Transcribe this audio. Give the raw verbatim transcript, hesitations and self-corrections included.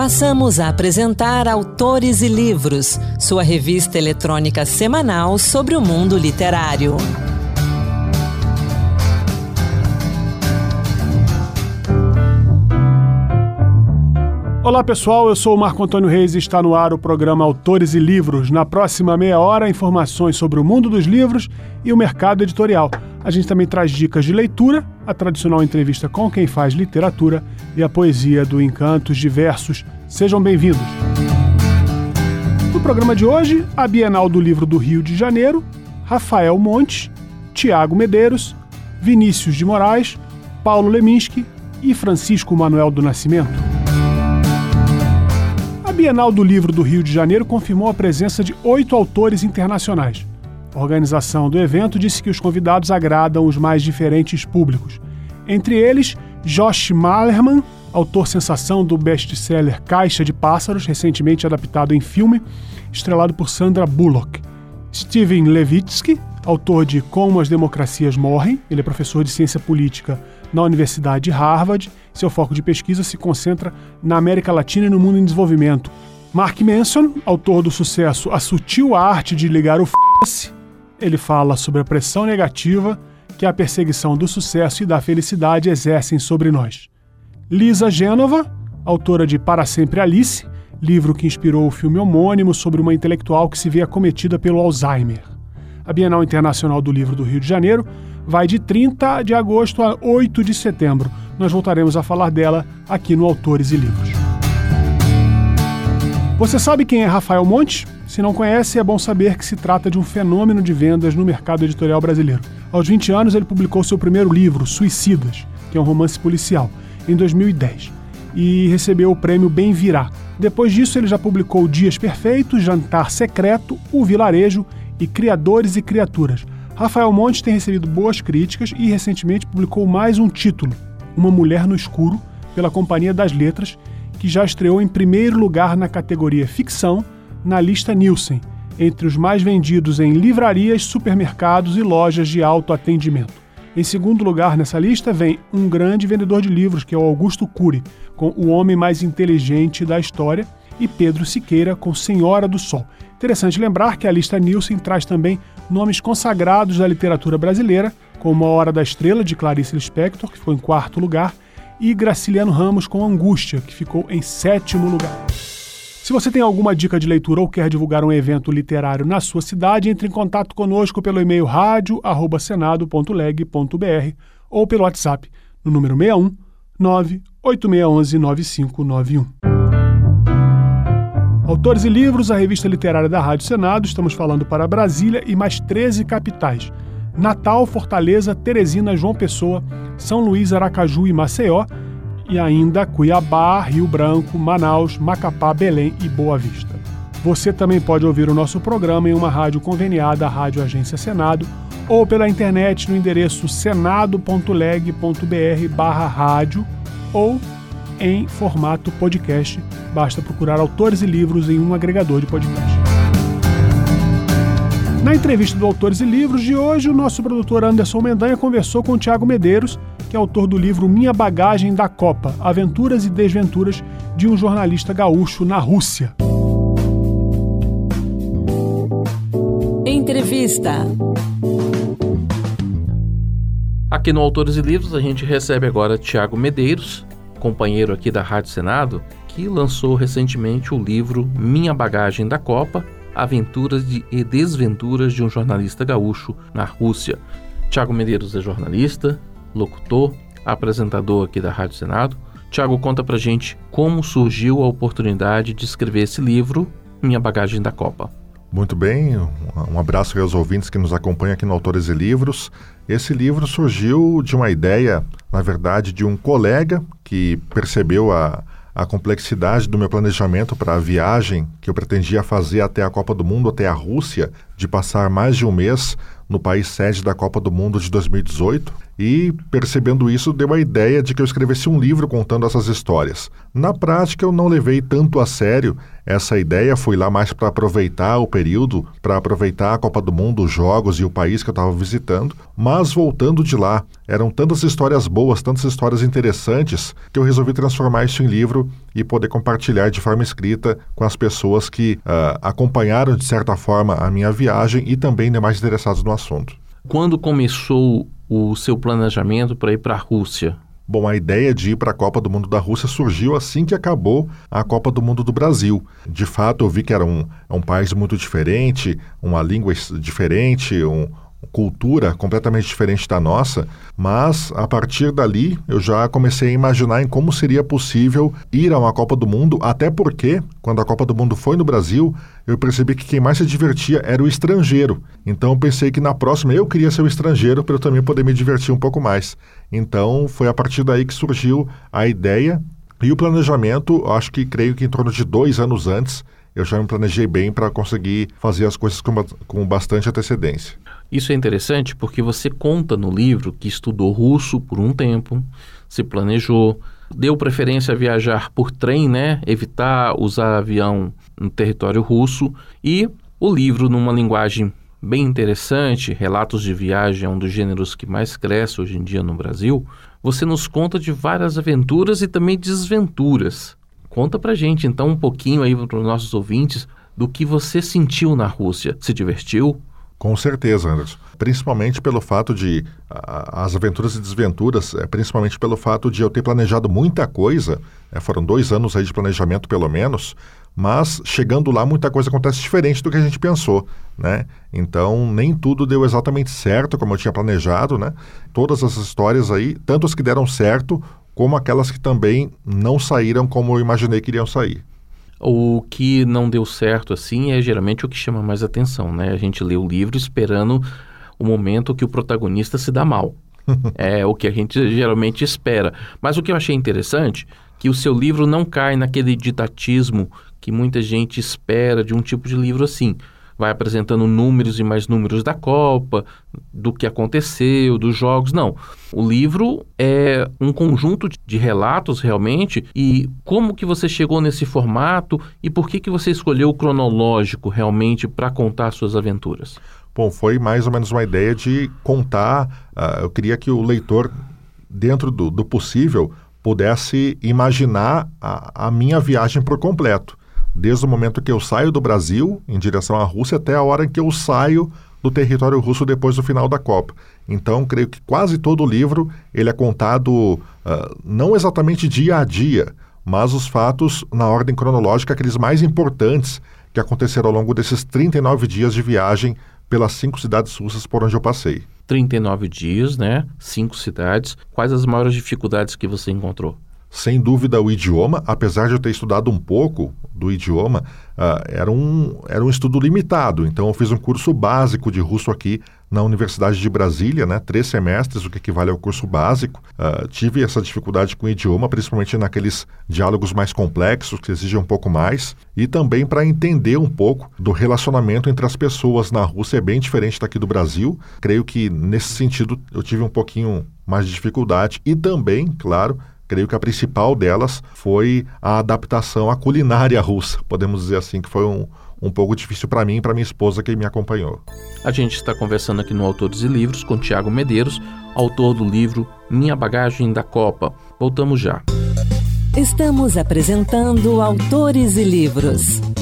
Passamos a apresentar Autores e Livros, sua revista eletrônica semanal sobre o mundo literário. Olá pessoal, eu sou o Marco Antônio Reis e está no ar o programa Autores e Livros. Na próxima meia hora, informações sobre o mundo dos livros e o mercado editorial. A gente também traz dicas de leitura, a tradicional entrevista com quem faz literatura e a poesia do Encantos Diversos. Sejam bem-vindos. No programa de hoje, a Bienal do Livro do Rio de Janeiro, Rafael Montes, Tiago Medeiros, Vinícius de Moraes, Paulo Leminski e Francisco Manuel do Nascimento. A Bienal do Livro do Rio de Janeiro confirmou a presença de oito autores internacionais. A organização do evento disse que os convidados agradam os mais diferentes públicos. Entre eles, Josh Malerman, autor sensação do best-seller Caixa de Pássaros, recentemente adaptado em filme, estrelado por Sandra Bullock. Steven Levitsky, autor de Como as Democracias Morrem, ele é professor de ciência política na Universidade de Harvard. Seu foco de pesquisa se concentra na América Latina e no mundo em desenvolvimento. Mark Manson, autor do sucesso A Sutil Arte de Ligar o F***se, ele fala sobre a pressão negativa que a perseguição do sucesso e da felicidade exercem sobre nós. Lisa Genova, autora de Para Sempre Alice, livro que inspirou o filme homônimo sobre uma intelectual que se vê acometida pelo Alzheimer. A Bienal Internacional do Livro do Rio de Janeiro vai de trinta de agosto a oito de setembro. Nós voltaremos a falar dela aqui no Autores e Livros. Você sabe quem é Rafael Montes? Se não conhece, é bom saber que se trata de um fenômeno de vendas no mercado editorial brasileiro. Aos vinte anos, ele publicou seu primeiro livro, Suicidas, que é um romance policial, em dois mil e dez, e recebeu o prêmio Bem Virá. Depois disso, ele já publicou Dias Perfeitos, Jantar Secreto, O Vilarejo e Criadores e Criaturas. Rafael Montes tem recebido boas críticas e recentemente publicou mais um título, Uma Mulher no Escuro, pela Companhia das Letras, que já estreou em primeiro lugar na categoria ficção na lista Nielsen, entre os mais vendidos em livrarias, supermercados e lojas de autoatendimento. Em segundo lugar nessa lista vem um grande vendedor de livros, que é o Augusto Cury, com O Homem Mais Inteligente da História, e Pedro Siqueira, com Senhora do Sol. Interessante lembrar que a lista Nielsen traz também nomes consagrados da literatura brasileira, como A Hora da Estrela, de Clarice Lispector, que ficou em quarto lugar, e Graciliano Ramos, com Angústia, que ficou em sétimo lugar. Se você tem alguma dica de leitura ou quer divulgar um evento literário na sua cidade, entre em contato conosco pelo e-mail rádio arroba senado ponto leg ponto br ou pelo WhatsApp no número seis um nove oito seis um um nove cinco nove um. Autores e Livros, a revista literária da Rádio Senado. Estamos falando para Brasília e mais treze capitais: Natal, Fortaleza, Teresina, João Pessoa, São Luís, Aracaju e Maceió, e ainda Cuiabá, Rio Branco, Manaus, Macapá, Belém e Boa Vista. Você também pode ouvir o nosso programa em uma rádio conveniada à Rádio Agência Senado ou pela internet no endereço senado ponto leg ponto br barra rádio ou em formato podcast. Basta procurar Autores e Livros em um agregador de podcast. Na entrevista do Autores e Livros de hoje, o nosso produtor Anderson Mendanha conversou com o Tiago Medeiros, que é autor do livro Minha Bagagem da Copa, Aventuras e Desventuras de um Jornalista Gaúcho na Rússia. Entrevista. Aqui no Autores e Livros a gente recebe agora Tiago Medeiros, companheiro aqui da Rádio Senado, que lançou recentemente o livro Minha Bagagem da Copa, Aventuras e Desventuras de um Jornalista Gaúcho na Rússia. Tiago Medeiros é jornalista, locutor, apresentador aqui da Rádio Senado. Tiago, conta pra gente como surgiu a oportunidade de escrever esse livro, Minha Bagagem da Copa. Muito bem, um abraço aos ouvintes que nos acompanham aqui no Autores e Livros. Esse livro surgiu de uma ideia, na verdade, de um colega que percebeu a, a complexidade do meu planejamento para a viagem que eu pretendia fazer até a Copa do Mundo, até a Rússia, de passar mais de um mês no país sede da Copa do Mundo de dois mil e dezoito, e percebendo isso deu a ideia de que eu escrevesse um livro contando essas histórias. Na prática eu não levei tanto a sério essa ideia, fui lá mais para aproveitar o período, para aproveitar a Copa do Mundo, os jogos e o país que eu estava visitando, mas voltando de lá, eram tantas histórias boas, tantas histórias interessantes, que eu resolvi transformar isso em livro e poder compartilhar de forma escrita com as pessoas que uh, acompanharam de certa forma a minha viagem e também demais interessados no assunto. Quando começou o seu planejamento para ir para a Rússia? Bom, a ideia de ir para a Copa do Mundo da Rússia surgiu assim que acabou a Copa do Mundo do Brasil. De fato, eu vi que era um, um país muito diferente, uma língua diferente, um, cultura completamente diferente da nossa, mas a partir dali eu já comecei a imaginar em como seria possível ir a uma Copa do Mundo, até porque, quando a Copa do Mundo foi no Brasil, eu percebi que quem mais se divertia era o estrangeiro. Então eu pensei que na próxima eu queria ser o estrangeiro para eu também poder me divertir um pouco mais. Então foi a partir daí que surgiu a ideia e o planejamento. Acho que creio que em torno de dois anos antes eu já me planejei bem para conseguir fazer as coisas com, com bastante antecedência. Isso é interessante porque você conta no livro que estudou russo por um tempo, se planejou, deu preferência a viajar por trem, né? Evitar usar avião no território russo, e o livro, numa linguagem bem interessante, relatos de viagem é um dos gêneros que mais cresce hoje em dia no Brasil, você nos conta de várias aventuras e também desventuras. Conta pra gente então um pouquinho aí para os nossos ouvintes do que você sentiu na Rússia. Se divertiu? Com certeza, Anderson. Principalmente pelo fato de, a, as aventuras e desventuras, é, principalmente pelo fato de eu ter planejado muita coisa, é, foram dois anos aí de planejamento pelo menos, mas chegando lá muita coisa acontece diferente do que a gente pensou, né? Então nem tudo deu exatamente certo como eu tinha planejado, né? Todas essas histórias aí, tanto as que deram certo, como aquelas que também não saíram como eu imaginei que iriam sair. O que não deu certo assim é geralmente o que chama mais atenção, né? A gente lê o livro esperando o momento que o protagonista se dá mal. É o que a gente geralmente espera. Mas o que eu achei interessante, que o seu livro não cai naquele didatismo que muita gente espera de um tipo de livro assim. Vai apresentando números e mais números da Copa, do que aconteceu, dos jogos. Não, o livro é um conjunto de relatos realmente. E como que você chegou nesse formato e por que que você escolheu o cronológico realmente para contar suas aventuras? Bom, foi mais ou menos uma ideia de contar, uh, eu queria que o leitor, dentro do, do possível, pudesse imaginar a, a minha viagem por completo. Desde o momento que eu saio do Brasil, em direção à Rússia, até a hora em que eu saio do território russo depois do final da Copa. Então, creio que quase todo o livro ele é contado uh, não exatamente dia a dia, mas os fatos na ordem cronológica, aqueles mais importantes que aconteceram ao longo desses trinta e nove dias de viagem pelas cinco cidades russas por onde eu passei. trinta e nove dias, né? Cinco cidades. Quais as maiores dificuldades que você encontrou? Sem dúvida o idioma, apesar de eu ter estudado um pouco do idioma, uh, era, um, era um estudo limitado. Então eu fiz um curso básico de russo aqui na Universidade de Brasília, né? Três semestres, o que equivale ao curso básico. Uh, tive essa dificuldade com o idioma, principalmente naqueles diálogos mais complexos, que exigem um pouco mais. E também para entender um pouco do relacionamento entre as pessoas na Rússia, é bem diferente daqui do Brasil. Creio que nesse sentido eu tive um pouquinho mais de dificuldade. E também, claro, creio que a principal delas foi a adaptação à culinária russa. Podemos dizer assim que foi um, um pouco difícil para mim e para minha esposa que me acompanhou. A gente está conversando aqui no Autores e Livros com Tiago Medeiros, autor do livro Minha Bagagem da Copa. Voltamos já. Estamos apresentando Autores e Livros.